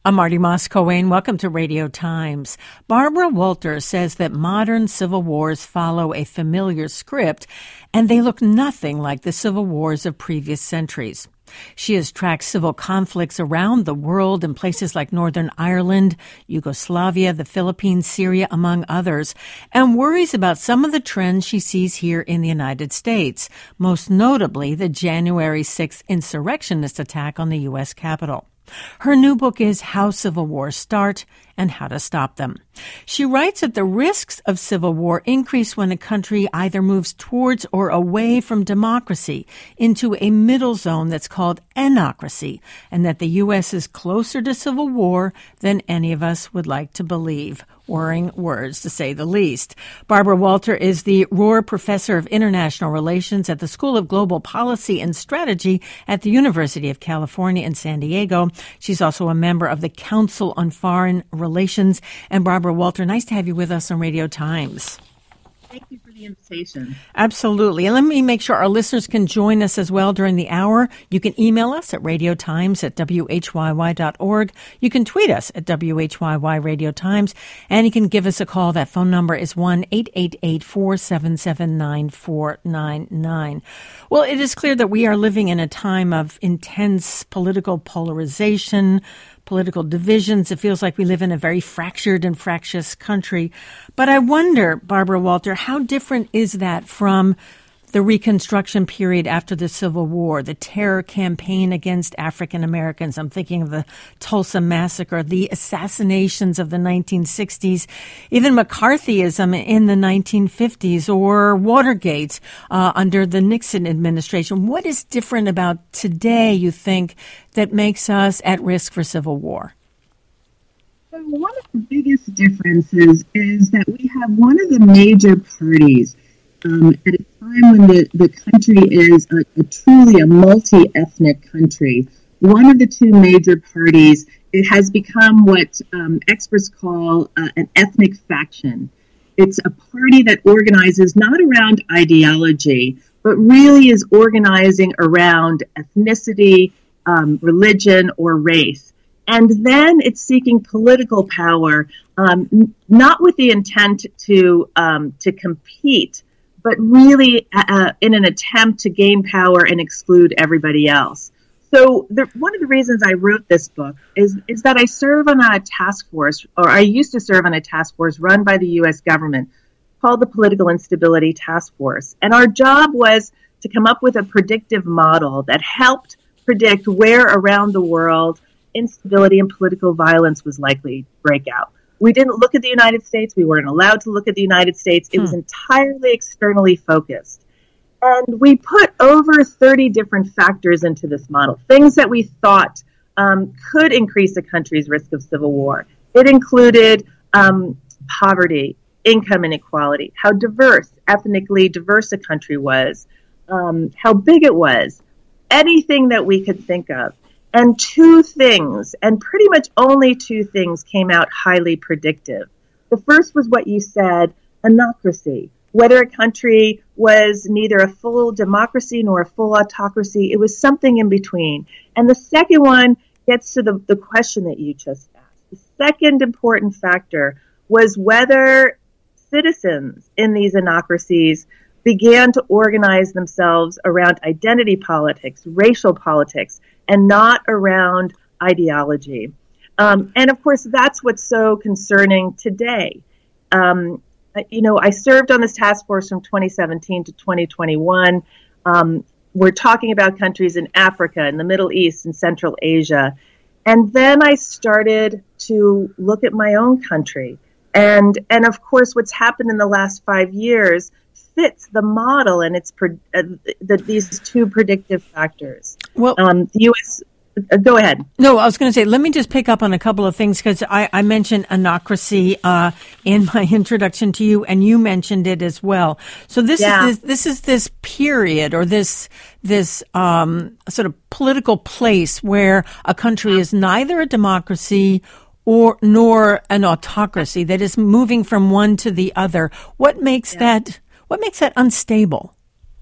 I'm Marty Moss-Coane. Welcome to Radio Times. Barbara Walter says that modern civil wars follow a familiar script, and they look nothing like the civil wars of previous centuries. She has tracked civil conflicts around the world in places like Northern Ireland, Yugoslavia, the Philippines, Syria, among others, and worries about some of the trends she sees here in the United States, most notably the January 6th insurrectionist attack on the U.S. Capitol. Her new book is How Civil Wars Start and How to Stop Them. She writes that the risks of civil war increase when a country either moves towards or away from democracy into a middle zone that's called anocracy, and that the U.S. is closer to civil war than any of us would like to believe. Worrying words, to say the least. Barbara Walter is the Rohr Professor of International Relations at the School of Global Policy and Strategy at the University of California in San Diego. She's also a member of the Council on Foreign Relations. And Barbara Walter, nice to have you with us on Radio Times. Thank you for the invitation. Absolutely. And let me make sure our listeners can join us as well during the hour. You can email us at radiotimes@whyy.org. You can tweet us at WHYY Radio Times. And you can give us a call. That phone number is 1-888-477-9499. Well, it is clear that we are living in a time of intense political polarization, political divisions. It feels like we live in a very fractured and fractious country. But I wonder, Barbara Walter, how different is that from the Reconstruction period after the Civil War, the terror campaign against African Americans? I'm thinking of the Tulsa Massacre, the assassinations of the 1960s, even McCarthyism in the 1950s, or Watergate under the Nixon administration. What is different about today, you think, that makes us at risk for civil war? So one of the biggest differences is that we have one of the major parties at a time when the country is truly a multi-ethnic country. One of the two major parties, it has become what experts call an ethnic faction. It's a party that organizes not around ideology, but really is organizing around ethnicity, religion, or race. And then it's seeking political power, not with the intent to compete, but really in an attempt to gain power and exclude everybody else. So one of the reasons I wrote this book is that I serve on a task force, or I used to serve on a task force run by the U.S. government called the Political Instability Task Force. And our job was to come up with a predictive model that helped predict where around the world instability and political violence was likely to break out. We didn't look at the United States. We weren't allowed to look at the United States. It was entirely externally focused. And we put over 30 different factors into this model, things that we thought could increase a country's risk of civil war. It included poverty, income inequality, how ethnically diverse a country was, how big it was, anything that we could think of. And two things, and pretty much only two things, came out highly predictive. The first was what you said, anocracy. Whether a country was neither a full democracy nor a full autocracy, it was something in between. And the second one gets to the question that you just asked. The second important factor was whether citizens in these anocracies began to organize themselves around identity politics, racial politics, and not around ideology. And of course, that's what's so concerning today. I served on this task force from 2017 to 2021. We're talking about countries in Africa, in the Middle East, and Central Asia. And then I started to look at my own country. And of course, what's happened in the last 5 years fits the model, and it's these two predictive factors. Well, the U.S. Go ahead. No, I was going to say, let me just pick up on a couple of things, because I mentioned anocracy in my introduction to you, and you mentioned it as well. So this is this period, or this sort of political place where a country is neither a democracy nor an autocracy, that is moving from one to the other. What makes that unstable?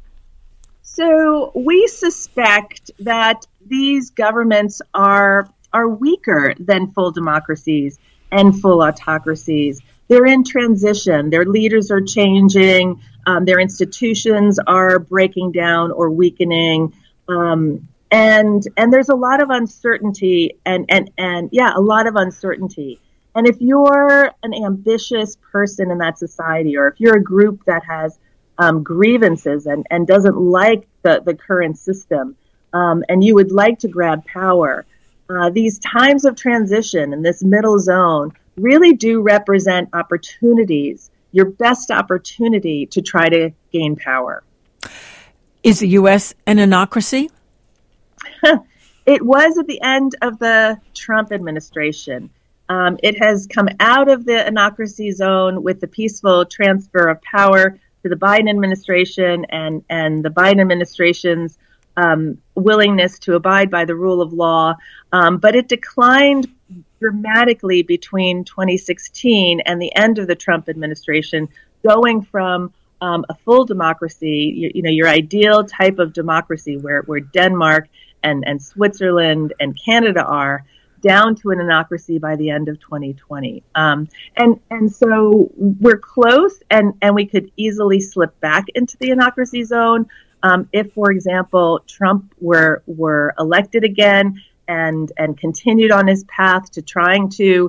So we suspect that these governments are are weaker than full democracies and full autocracies. They're in transition. Their leaders are changing. Their institutions are breaking down or weakening. And there's a lot of uncertainty and a lot of uncertainty. And if you're an ambitious person in that society, or if you're a group that has grievances and doesn't like the current system, and you would like to grab power, these times of transition in this middle zone really do represent opportunities, your best opportunity to try to gain power. Is the U.S. an anocracy? It was at the end of the Trump administration. It has come out of the anocracy zone with the peaceful transfer of power to the Biden administration and the Biden administration's willingness to abide by the rule of law. But it declined dramatically between 2016 and the end of the Trump administration, going from a full democracy, your ideal type of democracy where Denmark and Switzerland and Canada are, down to an anocracy by the end of 2020. And so we're close, and we could easily slip back into the anocracy zone if, for example, Trump were elected again and continued on his path to trying to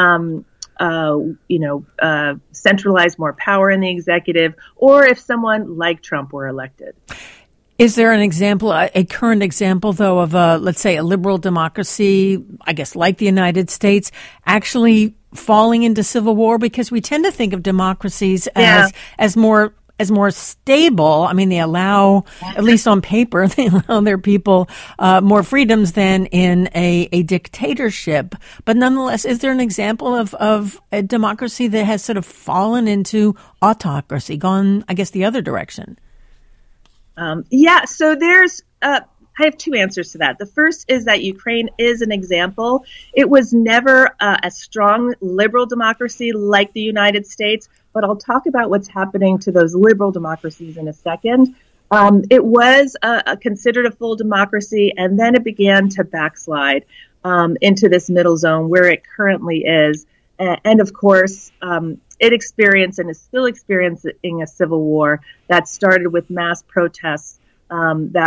centralize more power in the executive, or if someone like Trump were elected. Is there an example, a current example, though, of let's say, a liberal democracy, I guess, like the United States, actually falling into civil war? Because we tend to think of democracies as more stable. I mean, they allow, at least on paper, they allow their people more freedoms than in a dictatorship. But nonetheless, is there an example of a democracy that has sort of fallen into autocracy, gone, I guess, the other direction? So there's, I have two answers to that. The first is that Ukraine is an example. It was never a strong liberal democracy like the United States, but I'll talk about what's happening to those liberal democracies in a second. It was considered a full democracy, and then it began to backslide into this middle zone where it currently is. And of course, it experienced and is still experiencing a civil war that started with mass protests that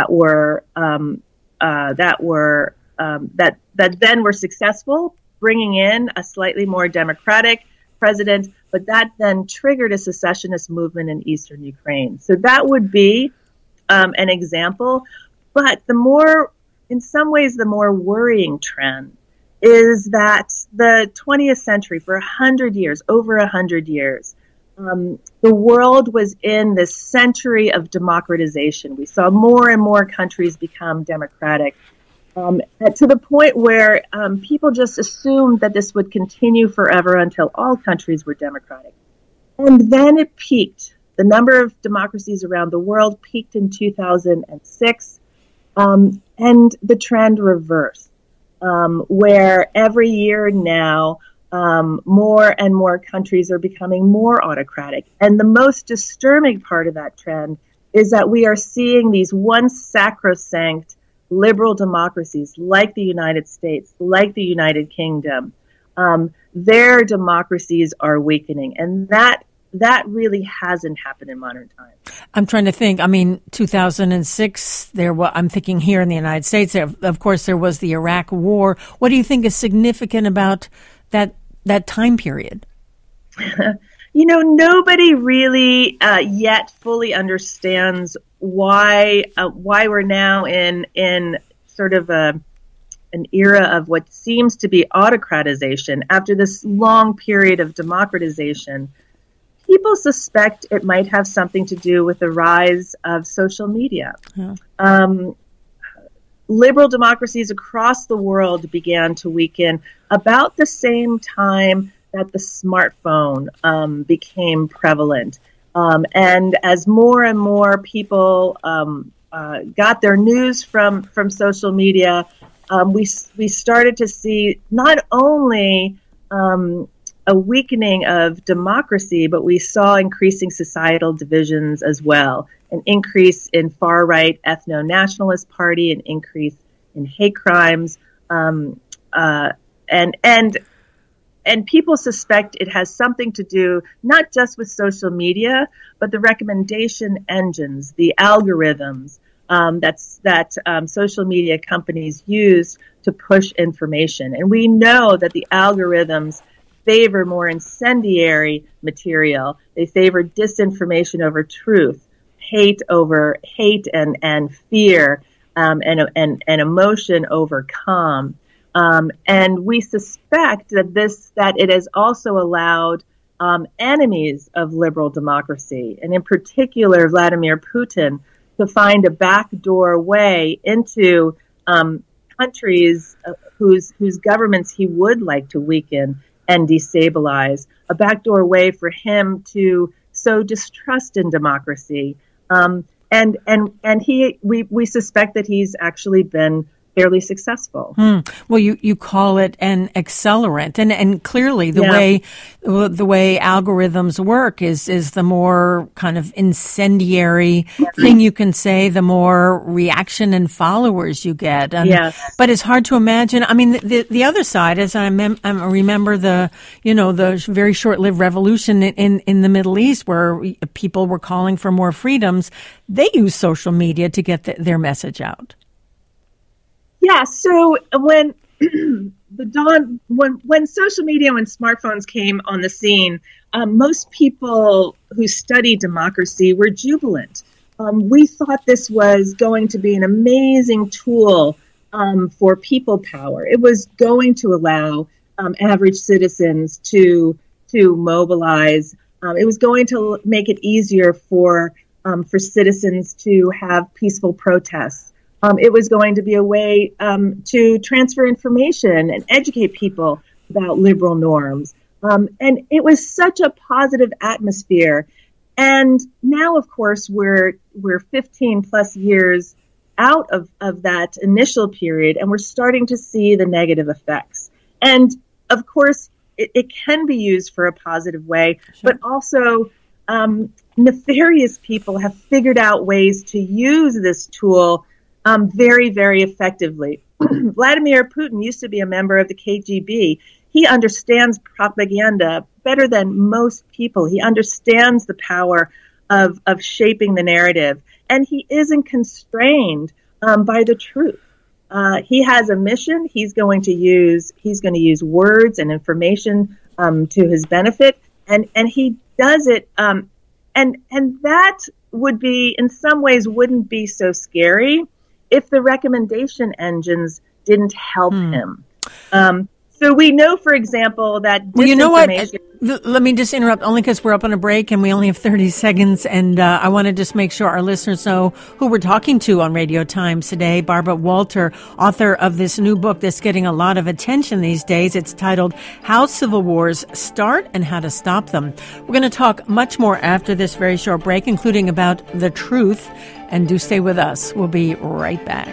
then were successful, bringing in a slightly more democratic president, but that then triggered a secessionist movement in eastern Ukraine. So that would be an example. But in some ways, the more worrying trend is that the 20th century, for 100 years, over 100 years, the world was in this century of democratization. We saw more and more countries become democratic, to the point where people just assumed that this would continue forever until all countries were democratic. And then it peaked. The number of democracies around the world peaked in 2006, and the trend reversed. Where every year now, more and more countries are becoming more autocratic. And the most disturbing part of that trend is that we are seeing these once sacrosanct liberal democracies like the United States, like the United Kingdom. Their democracies are weakening. And that really hasn't happened in modern times. I'm trying to think. I mean, 2006, I'm thinking here in the United States, of course, there was the Iraq War. What do you think is significant about that time period? Nobody really yet fully understands why we're now in sort of an era of what seems to be autocratization after this long period of democratization. People suspect it might have something to do with the rise of social media. Yeah. Liberal democracies across the world began to weaken about the same time that the smartphone became prevalent. And as more and more people got their news from social media, we started to see not only a weakening of democracy, but we saw increasing societal divisions as well, an increase in far-right ethno-nationalist party, an increase in hate crimes, and people suspect it has something to do not just with social media, but the recommendation engines, the algorithms that social media companies use to push information. And we know that the algorithms favor more incendiary material. They favor disinformation over truth, hate and fear, and emotion over calm. And we suspect that it has also allowed enemies of liberal democracy, and in particular Vladimir Putin, to find a backdoor way into countries whose governments he would like to weaken and destabilize, a backdoor way for him to sow distrust in democracy. We suspect that he's actually been fairly successful. Well, you call it an accelerant, and clearly the way algorithms work is the more kind of incendiary thing you can say, the more reaction and followers you get. But it's hard to imagine. I mean, the other side, as I remember the very short-lived revolution in the Middle East, where people were calling for more freedoms. They use social media to get their message out. Yeah, so when when social media, when smartphones came on the scene, most people who study democracy were jubilant. We thought this was going to be an amazing tool for people power. It was going to allow average citizens to mobilize. It was going to make it easier for citizens to have peaceful protests. It was going to be a way to transfer information and educate people about liberal norms. And it was such a positive atmosphere. And now, of course, we're 15 plus years out of that initial period, and we're starting to see the negative effects. And of course, it can be used for a positive way, sure. But also nefarious people have figured out ways to use this tool very, very effectively. Vladimir Putin used to be a member of the KGB. He understands propaganda better than most people. He understands the power of shaping the narrative, and he isn't constrained by the truth. He has a mission. He's going to use words and information to his benefit, and he does it. And that would be, in some ways, wouldn't be so scary if the recommendation engines didn't help him. So we know, for example, that Well, you know what? Let me just interrupt, only because we're up on a break and we only have 30 seconds. And I want to just make sure our listeners know who we're talking to on Radio Times today. Barbara Walter, author of this new book that's getting a lot of attention these days. It's titled How Civil Wars Start and How to Stop Them. We're going to talk much more after this very short break, including about the truth. And do stay with us. We'll be right back.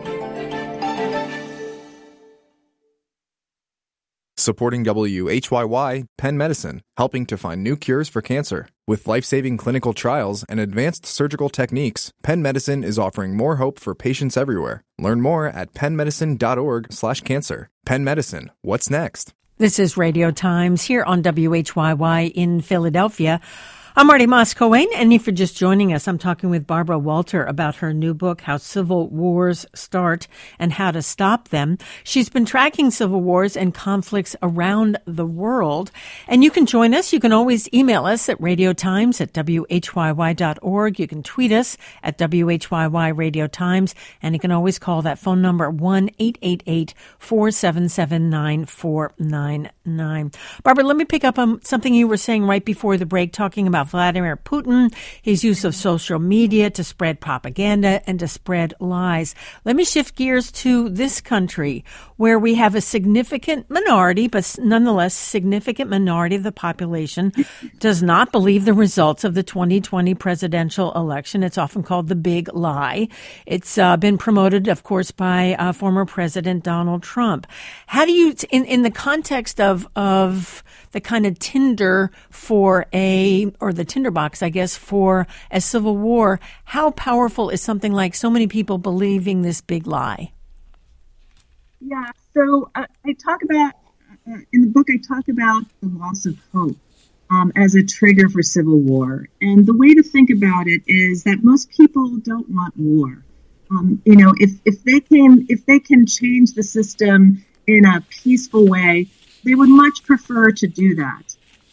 Supporting WHYY, Penn Medicine, helping to find new cures for cancer. With life-saving clinical trials and advanced surgical techniques, Penn Medicine is offering more hope for patients everywhere. Learn more at pennmedicine.org/cancer. Penn Medicine, what's next? This is Radio Times here on WHYY in Philadelphia. I'm Marty Moss-Cohen, and if you're just joining us, I'm talking with Barbara Walter about her new book, How Civil Wars Start and How to Stop Them. She's been tracking civil wars and conflicts around the world. And you can join us. You can always email us at radiotimes@whyy.org. You can tweet us at WHYY Radio Times. And you can always call that phone number 1-888-477-9499. Barbara, let me pick up on something you were saying right before the break, talking about Vladimir Putin, his use of social media to spread propaganda and to spread lies. Let me shift gears to this country, where we have a significant minority, but nonetheless significant minority of the population does not believe the results of the 2020 presidential election. It's often called the big lie. It's been promoted, of course, by former President Donald Trump. How do you, in the context of the kind of tinder for the tinderbox, I guess, for a civil war, how powerful is something like so many people believing this big lie? Yeah, So I talk about, in the book, I talk about the loss of hope as a trigger for civil war. And the way to think about it is that most people don't want war. If they can change the system in a peaceful way, they would much prefer to do that.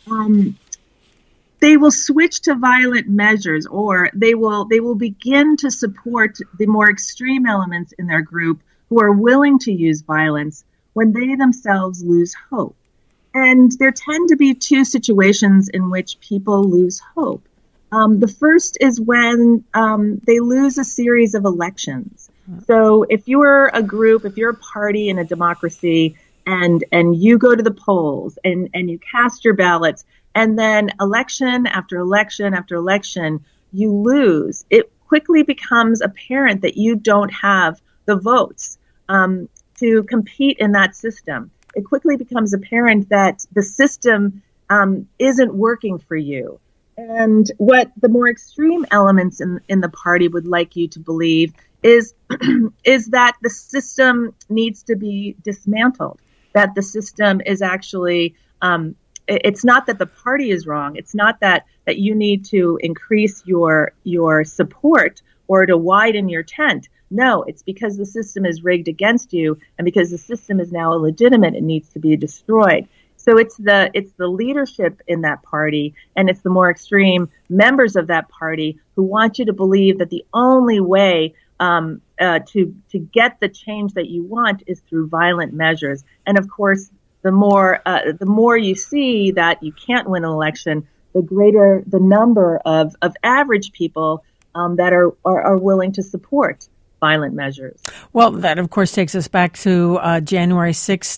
They will switch to violent measures, or they will begin to support the more extreme elements in their group who are willing to use violence when they themselves lose hope. And there tend to be two situations in which people lose hope. The first is when they lose a series of elections. So if you're a group, if you're a party in a democracy, and you go to the polls and you cast your ballots, and then election after election after election, you lose, it quickly becomes apparent that you don't have the votes to compete in that system. It quickly becomes apparent that the system isn't working for you. And what the more extreme elements in the party would like you to believe is that the system needs to be dismantled, that the system is actually, it's not that the party is wrong. It's not that you need to increase your support or to widen your tent. No, it's because the system is rigged against you, and because the system is now illegitimate, it needs to be destroyed. So it's the leadership in that party, and it's the more extreme members of that party who want you to believe that the only way to get the change that you want is through violent measures. And of course, the more you see that you can't win an election, the greater the number of average people that are willing to support violent measures. Well, that, of course, takes us back to January 6,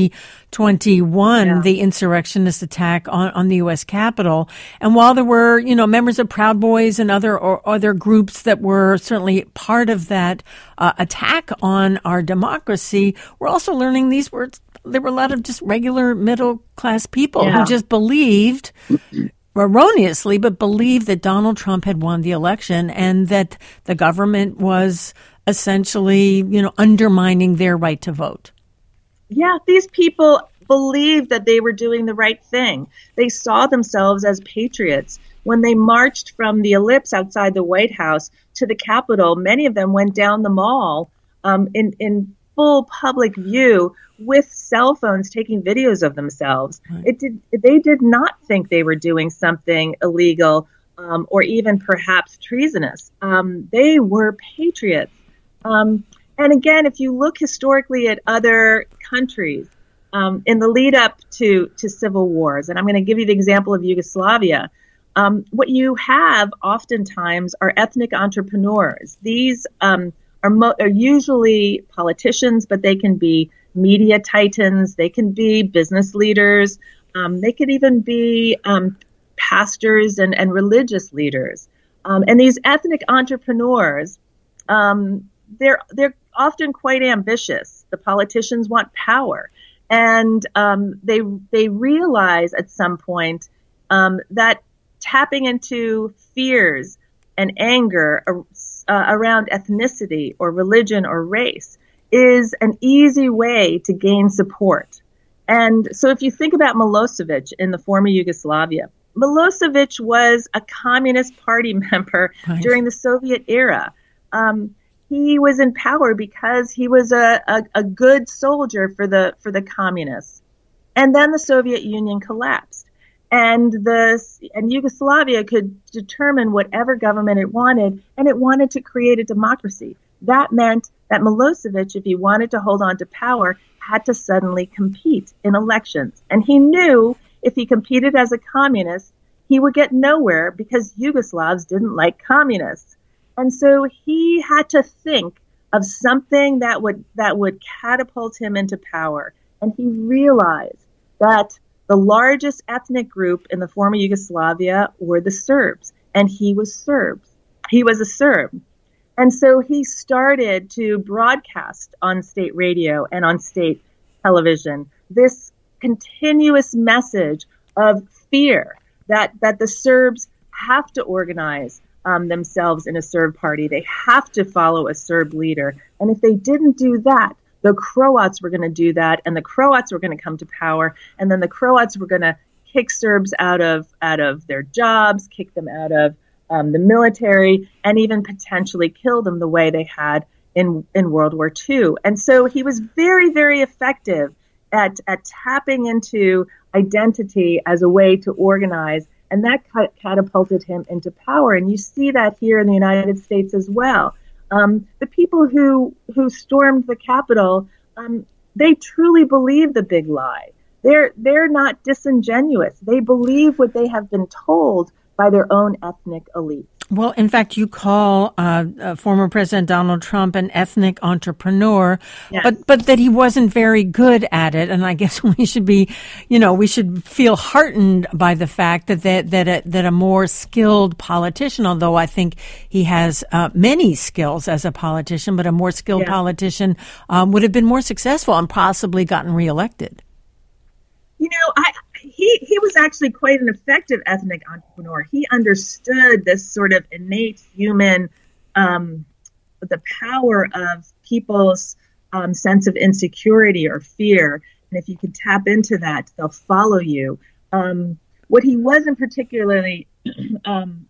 2021, the insurrectionist attack on the U.S. Capitol. And while there were, members of Proud Boys and other groups that were certainly part of that attack on our democracy, we're also learning there were a lot of just regular middle-class people who just believed, erroneously, but believed that Donald Trump had won the election and that the government was essentially, undermining their right to vote. Yeah, these people believed that they were doing the right thing. They saw themselves as patriots. When they marched from the ellipse outside the White House to the Capitol, many of them went down the mall in full public view with cell phones taking videos of themselves. Right. They did not think they were doing something illegal or even perhaps treasonous. They were patriots. And again, if you look historically at other countries in the lead up to civil wars, and I'm going to give you the example of Yugoslavia, what you have oftentimes are ethnic entrepreneurs. These are usually politicians, but they can be media titans, they can be business leaders, they could even be pastors and religious leaders. And these ethnic entrepreneurs, they're often quite ambitious. The politicians want power, and they realize at some point that tapping into fears and anger around ethnicity or religion or race is an easy way to gain support. And so if you think about Milosevic in the former Yugoslavia, Milosevic was a Communist Party member during the Soviet era. He was in power because he was a good soldier for the communists. And then the Soviet Union collapsed. And Yugoslavia could determine whatever government it wanted, and it wanted to create a democracy. That meant that Milosevic, if he wanted to hold on to power, had to suddenly compete in elections. And he knew if he competed as a communist, he would get nowhere because Yugoslavs didn't like communists. And so he had to think of something that would catapult him into power. And he realized that the largest ethnic group in the former Yugoslavia were the Serbs, and he was a Serb. And so he started to broadcast on state radio and on state television this continuous message of fear that the Serbs have to organize themselves in a Serb party. They have to follow a Serb leader. And if they didn't do that, the Croats were going to do that, and the Croats were going to come to power, and then the Croats were going to kick Serbs out of their jobs, kick them out of the military, and even potentially kill them the way they had in World War II. And so he was very, very effective at tapping into identity as a way to organize, and that catapulted him into power. And you see that here in the United States as well. The people who stormed the Capitol, they truly believe the big lie. They're not disingenuous. They believe what they have been told by their own ethnic elite. Well, in fact, you call former President Donald Trump an ethnic entrepreneur, Yes. but that he wasn't very good at it. And I guess we should be, we should feel heartened by the fact that a more skilled politician, although I think he has many skills as a politician, but a more skilled politician would have been more successful and possibly gotten reelected. He was actually quite an effective ethnic entrepreneur. He understood this sort of innate human, the power of people's sense of insecurity or fear. And if you can tap into that, they'll follow you. What he wasn't particularly, I'm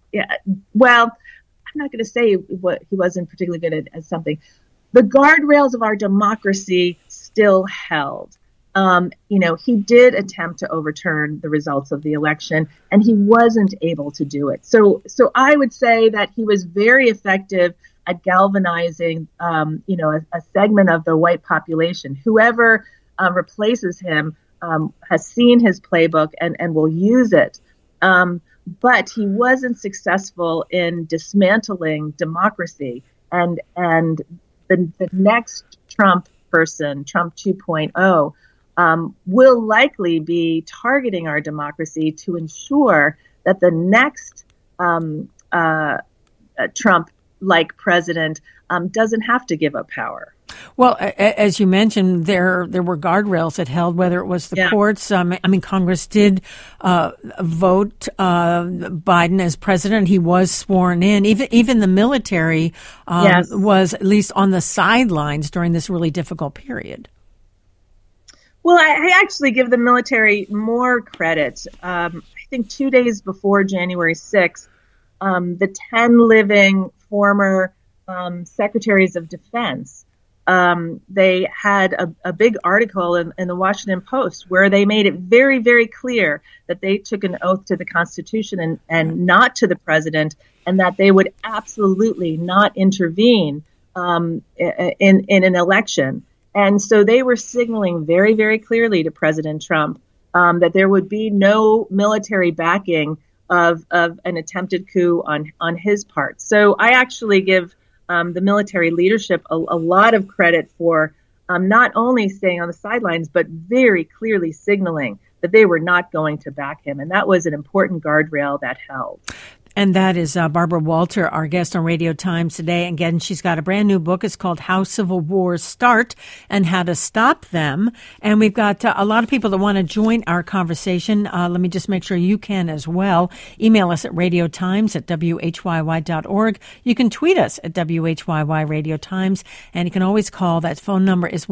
not going to say what he wasn't particularly good at something. The guardrails of our democracy still held. He did attempt to overturn the results of the election, and he wasn't able to do it. So I would say that he was very effective at galvanizing, a segment of the white population. Whoever replaces him has seen his playbook and will use it. But he wasn't successful in dismantling democracy. And the next Trump person, Trump 2.0, will likely be targeting our democracy to ensure that the next Trump-like president doesn't have to give up power. Well, as you mentioned, there were guardrails that held, whether it was the courts. Congress did vote Biden as president. He was sworn in. Even the military was at least on the sidelines during this really difficult period. Well, I actually give the military more credit. I think 2 days before January 6th, the 10 living former secretaries of defense, they had a big article in the Washington Post where they made it very, very clear that they took an oath to the Constitution and not to the president, and that they would absolutely not intervene in an election. And so they were signaling very, very clearly to President Trump that there would be no military backing of an attempted coup on his part. So I actually give the military leadership a lot of credit for not only staying on the sidelines, but very clearly signaling that they were not going to back him. And that was an important guardrail that held. And that is Barbara Walter, our guest on Radio Times today. Again, she's got a brand new book. It's called How Civil Wars Start and How to Stop Them. And we've got a lot of people that want to join our conversation. Let me just make sure you can as well. Email us at radiotimes@whyy.org. You can tweet us at WHYY Radio Times. And you can always call. That phone number is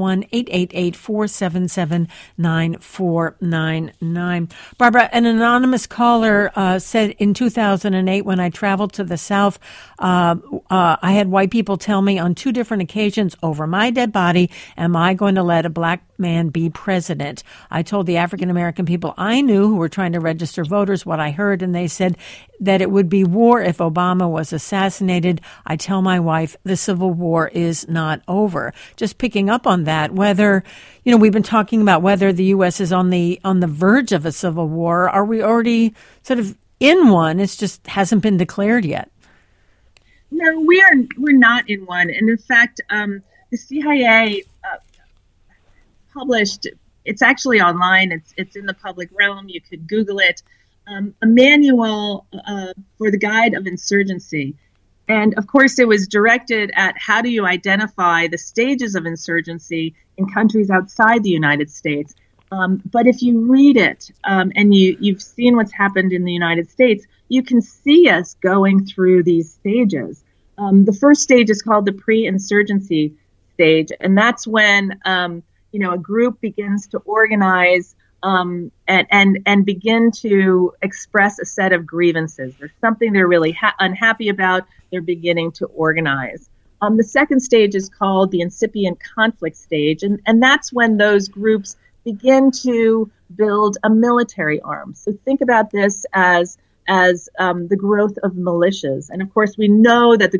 1-888-477-9499. Barbara, an anonymous caller said in 2008, when I traveled to the South, I had white people tell me on 2 different occasions, over my dead body, am I going to let a black man be president? I told the African-American people I knew who were trying to register voters what I heard, and they said that it would be war if Obama was assassinated. I tell my wife the Civil War is not over. Just picking up on that, whether, we've been talking about whether the U.S. is on the verge of a civil war. Are we already sort of in one? It just hasn't been declared yet. No, we're not in one. And in fact, the CIA published, it's actually online, it's in the public realm, you could Google it, a manual for the guide of insurgency. And of course, it was directed at how do you identify the stages of insurgency in countries outside the United States. But if you read it and you've seen what's happened in the United States, you can see us going through these stages. The first stage is called the pre-insurgency stage, and that's when a group begins to organize and begin to express a set of grievances. There's something they're really unhappy about. They're beginning to organize. The second stage is called the incipient conflict stage, and that's when those groups begin to build a military arm. So think about this as the growth of militias, and of course we know that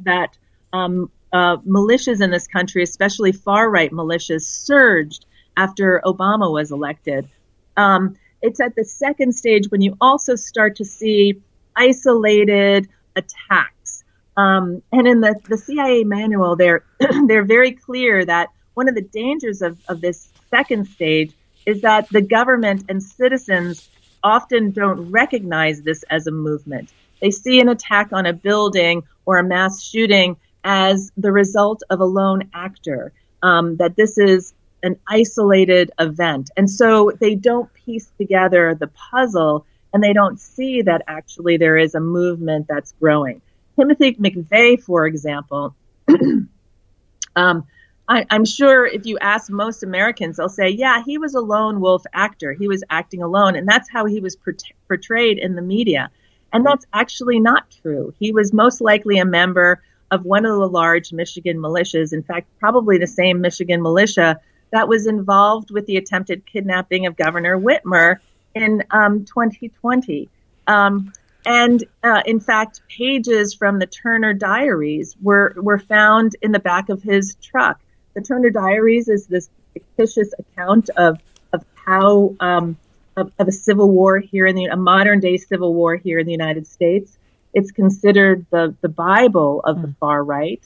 militias in this country, especially far-right militias, surged after Obama was elected. It's at the second stage when you also start to see isolated attacks. And in the CIA manual, they're very clear that one of the dangers of this second stage is that the government and citizens often don't recognize this as a movement. They see an attack on a building or a mass shooting as the result of a lone actor, that this is an isolated event. And so they don't piece together the puzzle, and they don't see that actually there is a movement that's growing. Timothy McVeigh, for example, I'm sure if you ask most Americans, they'll say, yeah, he was a lone wolf actor. He was acting alone, and that's how he was portrayed in the media. And that's actually not true. He was most likely a member of one of the large Michigan militias, in fact, probably the same Michigan militia that was involved with the attempted kidnapping of Governor Whitmer in 2020. In fact, pages from the Turner Diaries were found in the back of his truck. The Turner Diaries is this fictitious account of how of a civil war here a modern day civil war here in the United States. It's considered the Bible of the far right.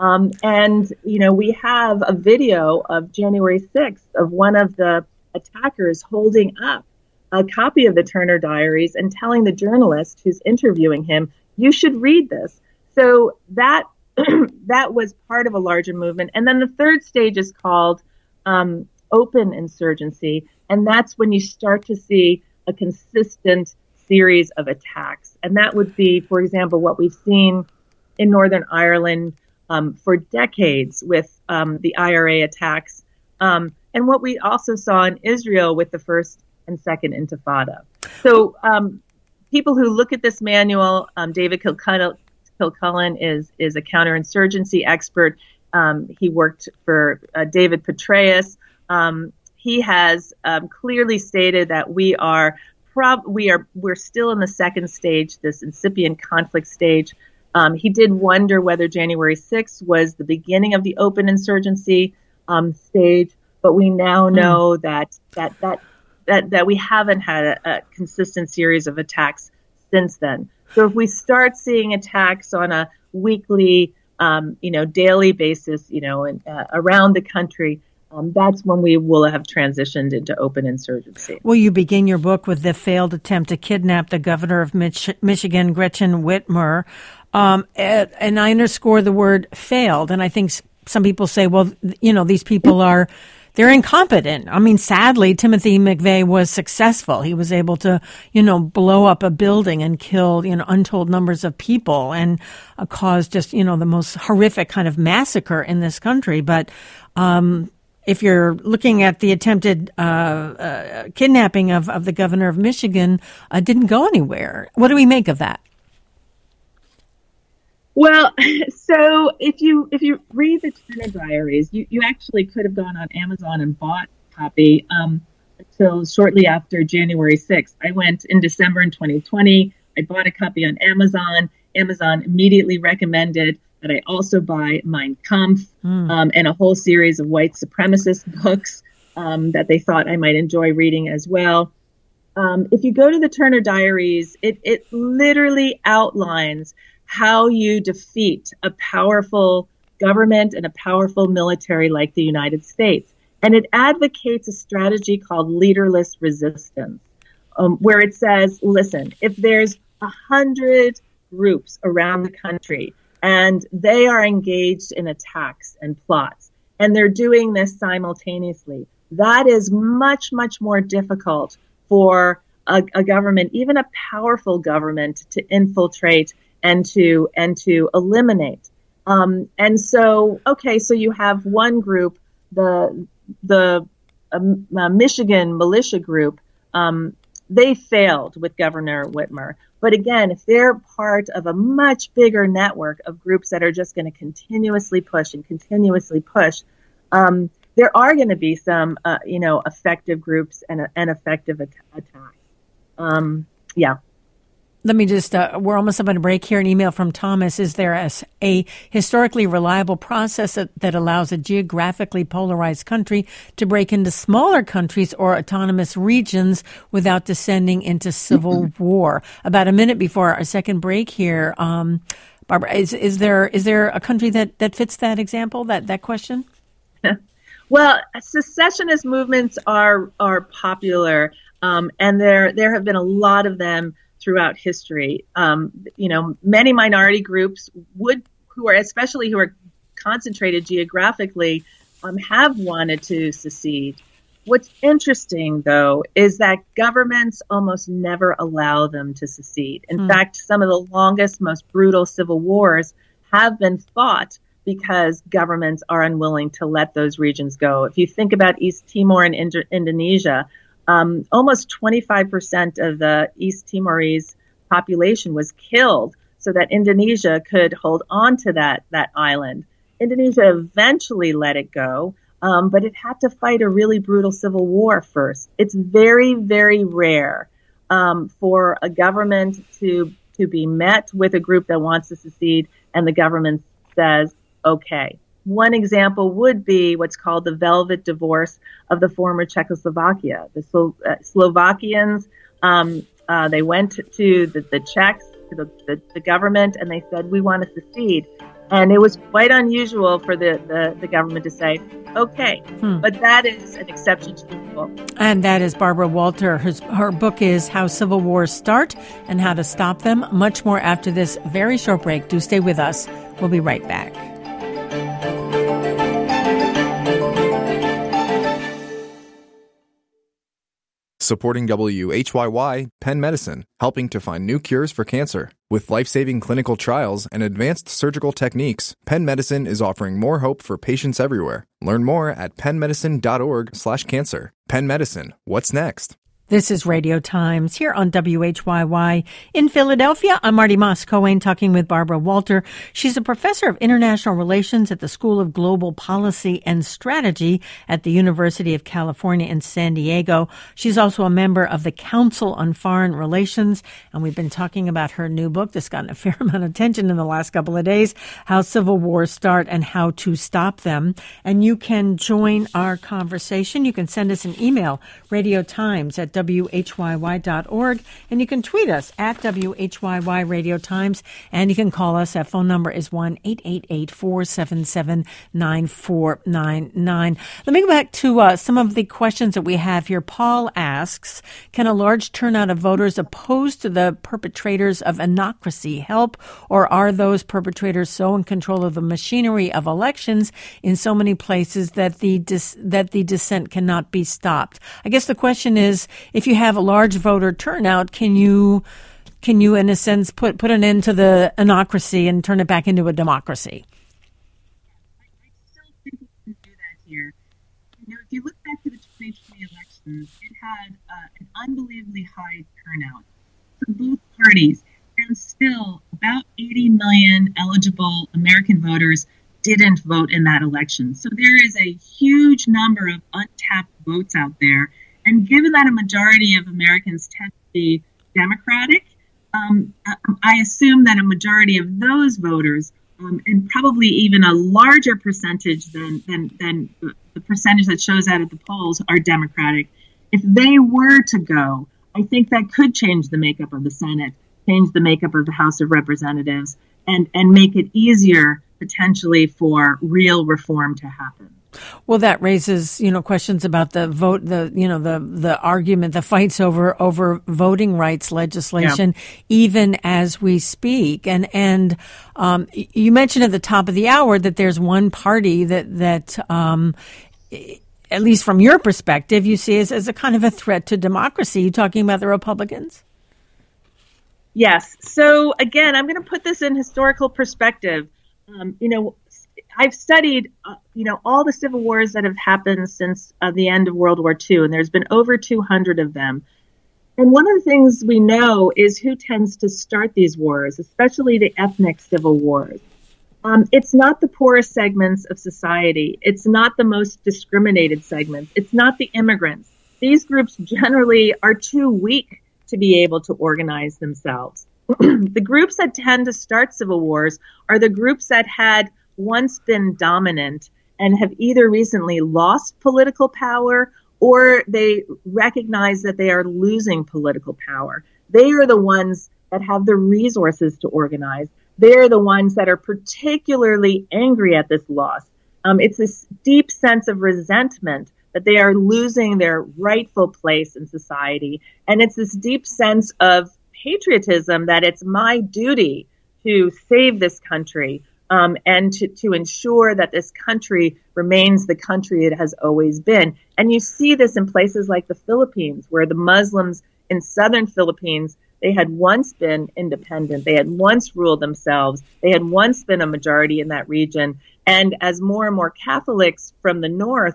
We have a video of January 6th of one of the attackers holding up a copy of the Turner Diaries and telling the journalist who's interviewing him, you should read this. So that was part of a larger movement. And then the third stage is called open insurgency. And that's when you start to see a consistent series of attacks. And that would be, for example, what we've seen in Northern Ireland for decades with the IRA attacks, and what we also saw in Israel with the first and second Intifada. So people who look at this manual, David Kilcullen is a counterinsurgency expert. He worked for David Petraeus. He has clearly stated that we're still in the second stage, this incipient conflict stage. He did wonder whether January 6th was the beginning of the open insurgency stage, but we now know that we haven't had a consistent series of attacks since then. So if we start seeing attacks on a weekly, daily basis, around the country, that's when we will have transitioned into open insurgency. Well, you begin your book with the failed attempt to kidnap the governor of Michigan, Gretchen Whitmer. And I underscore the word failed. And I think some people say, well, these people they're incompetent. I mean, sadly, Timothy McVeigh was successful. He was able to, blow up a building and kill, untold numbers of people and cause just, the most horrific kind of massacre in this country. But if you're looking at the attempted kidnapping of the governor of Michigan, didn't go anywhere. What do we make of that? Well, so if you read the Turner Diaries, you actually could have gone on Amazon and bought a copy until shortly after January 6th. I went in December in 2020. I bought a copy on Amazon. Amazon immediately recommended that I also buy Mein Kampf and a whole series of white supremacist books that they thought I might enjoy reading as well. If you go to the Turner Diaries, it literally outlines how you defeat a powerful government and a powerful military like the United States. And it advocates a strategy called leaderless resistance, where it says, listen, if there's 100 groups around the country and they are engaged in attacks and plots, and they're doing this simultaneously, that is much, much more difficult for a government, even a powerful government, to infiltrate and to eliminate. And so, okay, so you have one group, the Michigan militia group. They failed with Governor Whitmer. But again, if they're part of a much bigger network of groups that are just going to continuously push, there are going to be some, effective groups and effective attacks. Yeah. Let me just, we're almost about to break here. An email from Thomas. Is there a historically reliable process that allows a geographically polarized country to break into smaller countries or autonomous regions without descending into civil war? About a minute before our second break here, Barbara, is there a country that fits that example, that question? Well, secessionist movements are popular, and there have been a lot of them throughout history. Many minority groups who are concentrated geographically, have wanted to secede. What's interesting, though, is that governments almost never allow them to secede. In fact, some of the longest, most brutal civil wars have been fought because governments are unwilling to let those regions go. If you think about East Timor and Indonesia, almost 25% of the East Timorese population was killed so that Indonesia could hold on to that island. Indonesia eventually let it go, but it had to fight a really brutal civil war first. It's very, very rare for a government to be met with a group that wants to secede and the government says, okay. One example would be what's called the Velvet Divorce of the former Czechoslovakia. The Slovakians, they went to the Czechs, to the government, and they said, we want to secede. And it was quite unusual for the government to say, okay. But that is an exception to the rule. And that is Barbara Walter. Her book is How Civil Wars Start and How to Stop Them. Much more after this very short break. Do stay with us. We'll be right back. Supporting WHYY, Penn Medicine, helping to find new cures for cancer. With life-saving clinical trials and advanced surgical techniques, Penn Medicine is offering more hope for patients everywhere. Learn more at pennmedicine.org/cancer. Penn Medicine, what's next? This is Radio Times here on WHYY in Philadelphia. I'm Marty Moss-Cohen talking with Barbara Walter. She's a professor of international relations at the School of Global Policy and Strategy at the University of California in San Diego. She's also a member of the Council on Foreign Relations, and we've been talking about her new book that's gotten a fair amount of attention in the last couple of days, How Civil Wars Start and How to Stop Them. And you can join our conversation. You can send us an email, radiotimes@WHYY.org, and you can tweet us at WHYY Radio Times, and you can call us. That phone number is 1-888-477-9499. Let me go back to some of the questions that we have here. Paul asks, can a large turnout of voters opposed to the perpetrators of anocracy help, or are those perpetrators so in control of the machinery of elections in so many places that the dissent cannot be stopped? I guess the question is, if you have a large voter turnout, can you in a sense put an end to the anocracy and turn it back into a democracy? I still think we can do that here. If you look back to the 2020 elections, it had an unbelievably high turnout for both parties, and still about 80 million eligible American voters didn't vote in that election. So there is a huge number of untapped votes out there. And given that a majority of Americans tend to be Democratic, I assume that a majority of those voters, and probably even a larger percentage than the percentage that shows out at the polls, are Democratic. If they were to go, I think that could change the makeup of the Senate, change the makeup of the House of Representatives, and make it easier potentially for real reform to happen. Well, that raises, questions about the vote, the argument, the fights over voting rights legislation, even as we speak. And you mentioned at the top of the hour that there's one party that at least from your perspective, you see as a kind of a threat to democracy. You talking about the Republicans? Yes. So again, I'm going to put this in historical perspective. I've studied, all the civil wars that have happened since the end of World War II, and there's been over 200 of them. And one of the things we know is who tends to start these wars, especially the ethnic civil wars. It's not the poorest segments of society. It's not the most discriminated segments. It's not the immigrants. These groups generally are too weak to be able to organize themselves. The groups that tend to start civil wars are the groups that had once been dominant and have either recently lost political power or they recognize that they are losing political power. They are the ones that have the resources to organize. They are the ones that are particularly angry at this loss. It's this deep sense of resentment that they are losing their rightful place in society. And it's this deep sense of patriotism that it's my duty to save this country and to ensure that this country remains the country it has always been. And you see this in places like the Philippines, where the Muslims in southern Philippines, they had once been independent. They had once ruled themselves. They had once been a majority in that region. And as more and more Catholics from the north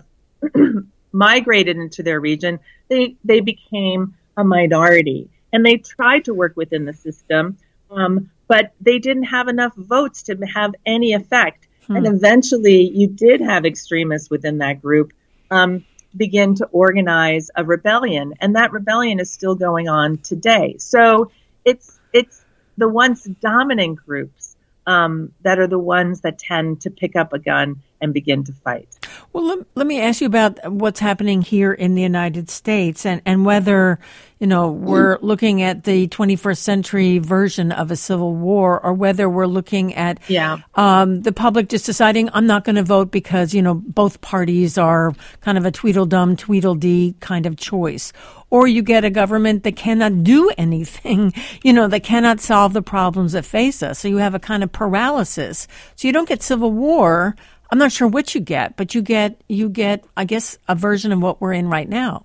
migrated into their region, they became a minority. And they tried to work within the system, but they didn't have enough votes to have any effect. And eventually you did have extremists within that group begin to organize a rebellion. And that rebellion is still going on today. So it's the once dominant groups that are the ones that tend to pick up a gun and begin to fight. Well, let me ask you about what's happening here in the United States and whether, we're looking at the 21st century version of a civil war or whether we're looking at the public just deciding I'm not going to vote because, both parties are kind of a Tweedledum, Tweedledee kind of choice. Or you get a government that cannot do anything, that cannot solve the problems that face us. So you have a kind of paralysis. So you don't get civil war. I'm not sure what you get, but you get, I guess, a version of what we're in right now.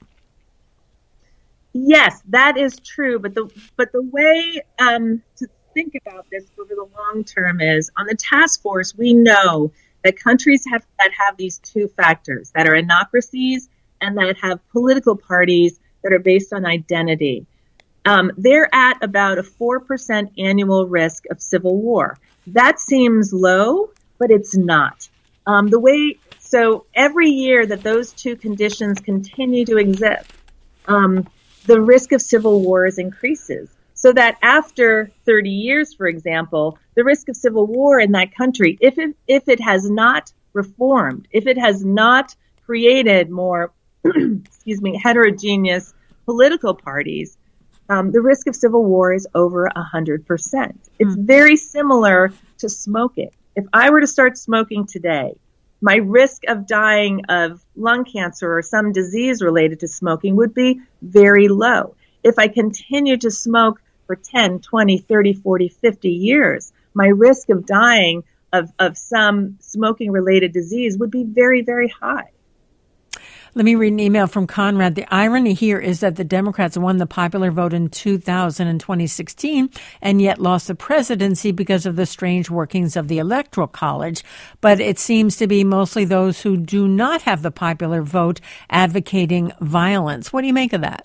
Yes, that is true. But the way to think about this over the long term is on the task force, we know that countries that have these two factors that are anocracies and that have political parties that are based on identity. They're at about a 4% annual risk of civil war. That seems low, but it's not. So every year that those two conditions continue to exist, the risk of civil wars increases. So that after 30 years, for example, the risk of civil war in that country, if it has not reformed, if it has not created more, heterogeneous political parties, the risk of civil war is over 100%. It's very similar to smoking. If I were to start smoking today, my risk of dying of lung cancer or some disease related to smoking would be very low. If I continue to smoke for 10, 20, 30, 40, 50 years, my risk of dying of some smoking related disease would be very, very high. Let me read an email from Conrad. The irony here is that the Democrats won the popular vote in 2000 and 2016 and yet lost the presidency because of the strange workings of the Electoral College. But it seems to be mostly those who do not have the popular vote advocating violence. What do you make of that?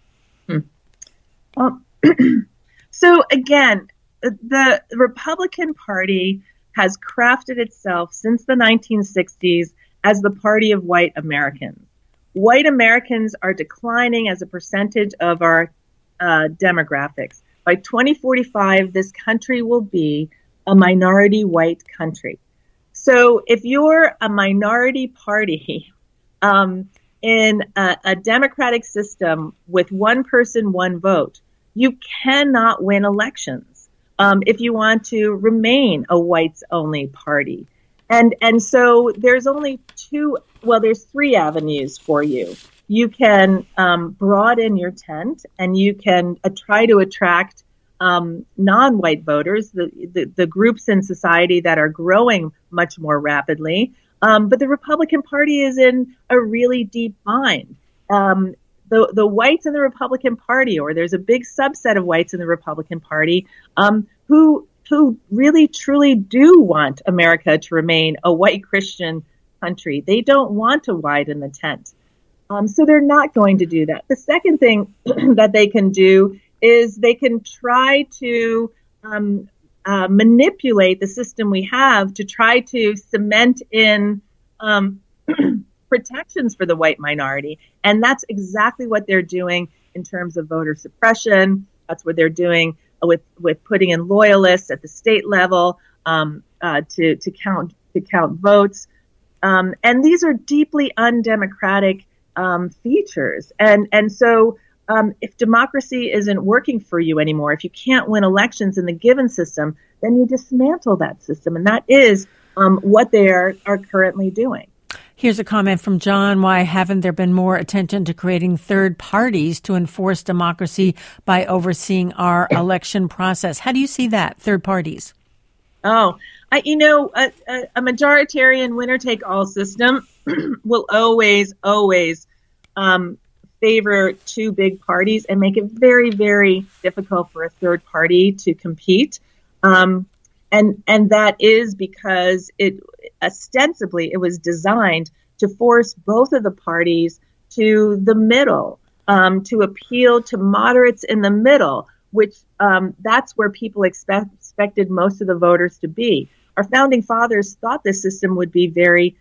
So again, the Republican Party has crafted itself since the 1960s as the party of white Americans. White Americans are declining as a percentage of our demographics. By 2045, this country will be a minority white country. So if you're a minority party in a democratic system with one person, one vote, you cannot win elections if you want to remain a whites-only party. And so there's there's three avenues for you. You can broaden your tent and you can try to attract non-white voters, the groups in society that are growing much more rapidly. But the Republican Party is in a really deep bind. The whites in the Republican Party, or there's a big subset of whites in the Republican Party who who really truly do want America to remain a white Christian country. They don't want to widen the tent. So they're not going to do that. The second thing that they can do is they can try to manipulate the system we have to try to cement in protections for the white minority. And that's exactly what they're doing in terms of voter suppression. That's what they're doing with putting in loyalists at the state level to count votes. And these are deeply undemocratic features. And so if democracy isn't working for you anymore, if you can't win elections in the given system, then you dismantle that system. And that is what they are currently doing. Here's a comment from John. Why haven't there been more attention to creating third parties to enforce democracy by overseeing our election process? How do you see that, third parties? Oh, a majoritarian winner-take-all system will always favor two big parties and make it very, very difficult for a third party to compete. And that is because it was designed to force both of the parties to the middle, to appeal to moderates in the middle, which that's where people expected most of the voters to be. Our founding fathers thought this system would be very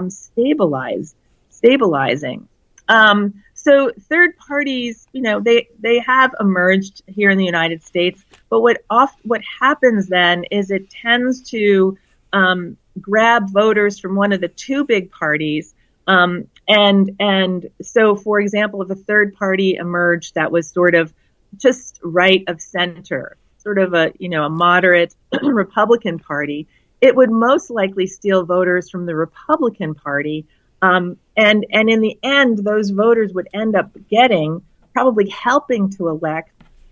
stabilizing. So third parties, they have emerged here in the United States, but what happens then is it tends to grab voters from one of the two big parties. And so, for example, if a third party emerged that was sort of just right of center, sort of a moderate Republican party, it would most likely steal voters from the Republican Party. And in the end, those voters would end up probably helping to elect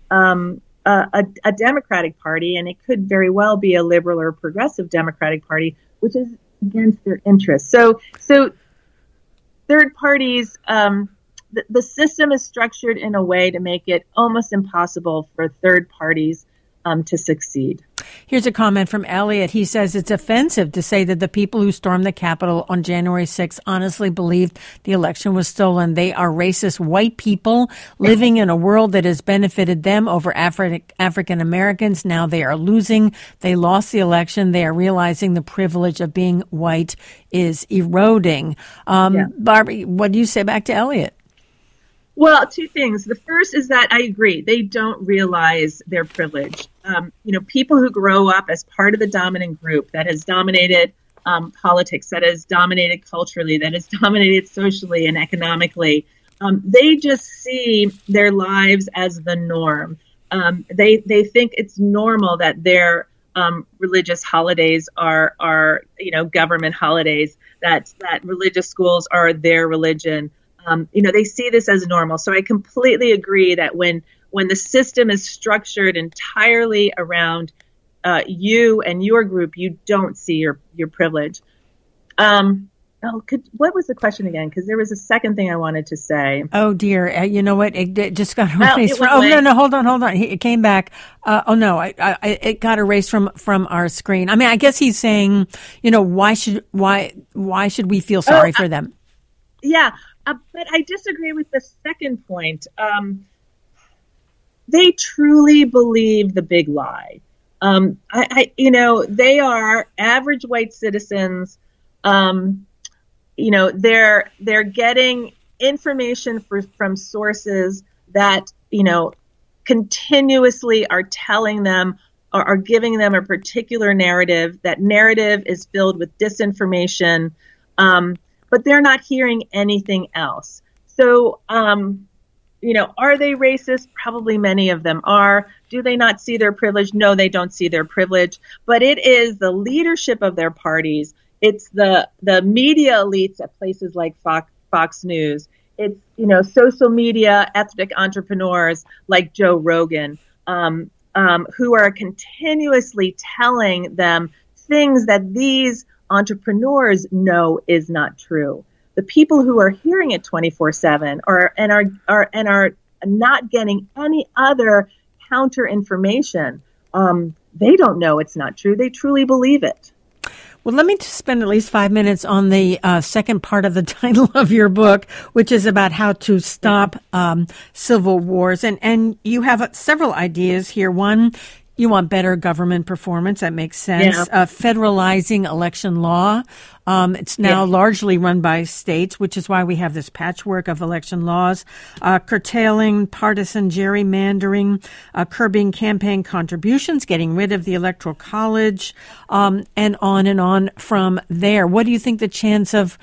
a Democratic Party, and it could very well be a liberal or progressive Democratic Party, which is against their interests. So third parties, the system is structured in a way to make it almost impossible for third parties to succeed. Here's a comment from Elliot. He says it's offensive to say that the people who stormed the Capitol on January 6th honestly believed the election was stolen. They are racist white people living in a world that has benefited them over African Americans. Now they are losing. They lost the election. They are realizing the privilege of being white is eroding. Barbie, what do you say back to Elliot? Well, two things. The first is that I agree. They don't realize their privilege. People who grow up as part of the dominant group that has dominated politics, that has dominated culturally, that has dominated socially and economically, they just see their lives as the norm. They think it's normal that their religious holidays are government holidays, that religious schools are their religion. They see this as normal. So I completely agree that when the system is structured entirely around you and your group, you don't see your privilege. What was the question again? Because there was a second thing I wanted to say. Oh dear, you know what? It just got erased. No, hold on. It came back. It got erased from our screen. I mean, I guess he's saying, why should we feel sorry for them? Yeah. But I disagree with the second point. They truly believe the big lie. They are average white citizens. They're getting information from sources that, continuously are telling them or are giving them a particular narrative. That narrative is filled with disinformation. But they're not hearing anything else. So, are they racist? Probably many of them are. Do they not see their privilege? No, they don't see their privilege. But it is the leadership of their parties. It's the media elites at places like Fox News. It's, social media ethnic entrepreneurs like Joe Rogan, who are continuously telling them things that these entrepreneurs know is not true. The people who are hearing it 24/7 are not getting any other counter information. they don't know it's not true. They truly believe it. Well, let me just spend at least 5 minutes on the second part of the title of your book, which is about how to stop civil wars. And you have several ideas here. One, you want better government performance. That makes sense. Yeah. Federalizing election law. It's now largely run by states, which is why we have this patchwork of election laws. Curtailing partisan gerrymandering, curbing campaign contributions, getting rid of the Electoral College, and on from there. What do you think the chance of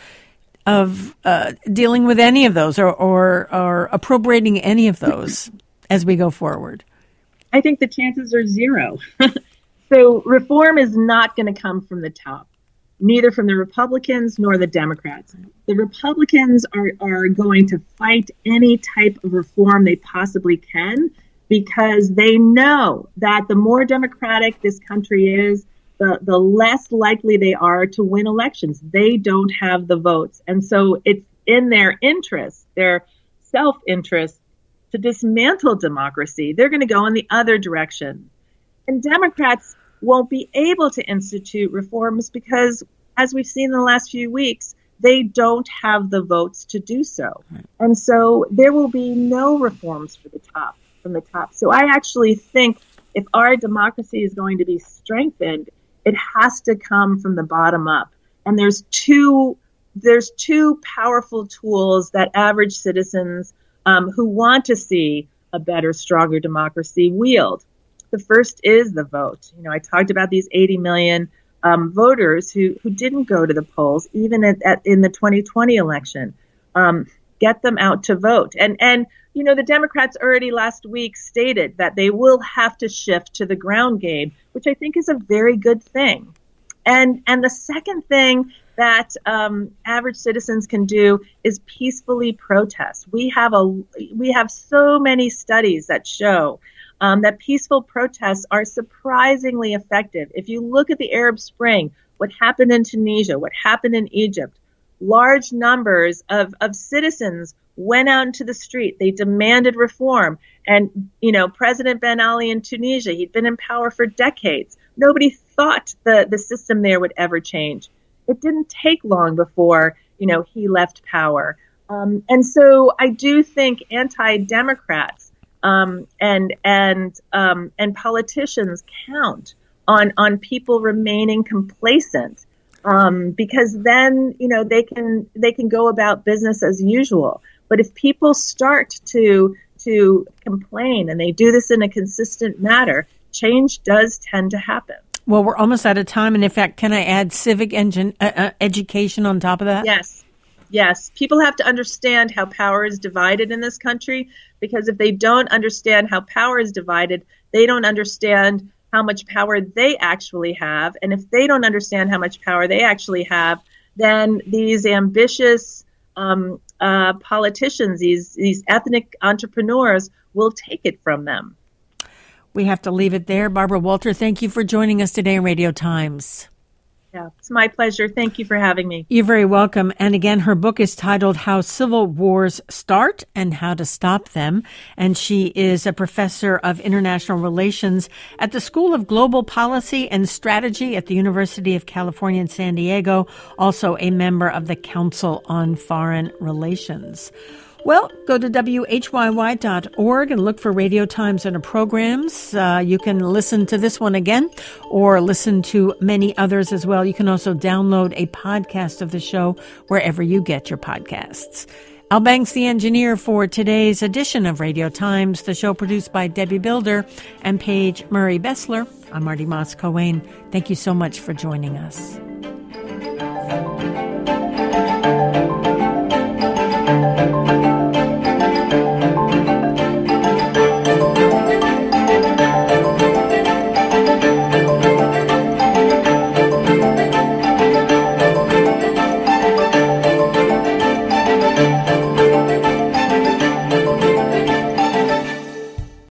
dealing with any of those or appropriating any of those as we go forward? I think the chances are zero. So reform is not going to come from the top, neither from the Republicans nor the Democrats. The Republicans are going to fight any type of reform they possibly can because they know that the more democratic this country is, the less likely they are to win elections. They don't have the votes. And so it's in their interest, their self-interest, to dismantle democracy. They're going to go in the other direction. And Democrats won't be able to institute reforms because, as we've seen in the last few weeks, they don't have the votes to do so. Right. And so there will be no reforms from the top. So I actually think if our democracy is going to be strengthened, it has to come from the bottom up. And there's two powerful tools that average citizens who want to see a better, stronger democracy wield. The first is the vote. I talked about these 80 million voters who didn't go to the polls, even in the 2020 election. Get them out to vote. And the Democrats already last week stated that they will have to shift to the ground game, which I think is a very good thing. And the second thing that average citizens can do is peacefully protest. We have so many studies that show that peaceful protests are surprisingly effective. If you look at the Arab Spring, what happened in Tunisia, what happened in Egypt, large numbers of citizens went out into the street. They demanded reform. And, President Ben Ali in Tunisia, he'd been in power for decades. Nobody thought the system there would ever change. It didn't take long before, he left power. And so I do think anti-Democrats and politicians count on people remaining complacent because then, they can go about business as usual. But if people start to complain and they do this in a consistent manner, change does tend to happen. Well, we're almost out of time. And in fact, can I add civic education on top of that? Yes. People have to understand how power is divided in this country, because if they don't understand how power is divided, they don't understand how much power they actually have. And if they don't understand how much power they actually have, then these ambitious politicians, these ethnic entrepreneurs will take it from them. We have to leave it there. Barbara Walter, thank you for joining us today on Radio Times. Yeah, it's my pleasure. Thank you for having me. You're very welcome. And again, her book is titled How Civil Wars Start and How to Stop Them. And she is a professor of international relations at the School of Global Policy and Strategy at the University of California in San Diego, also a member of the Council on Foreign Relations. Well, go to WHYY.org and look for Radio Times and her programs. You can listen to this one again or listen to many others as well. You can also download a podcast of the show wherever you get your podcasts. Al Banks, the engineer for today's edition of Radio Times, the show produced by Debbie Builder and Paige Murray Bessler. I'm Marty Moss-Coane. Thank you so much for joining us.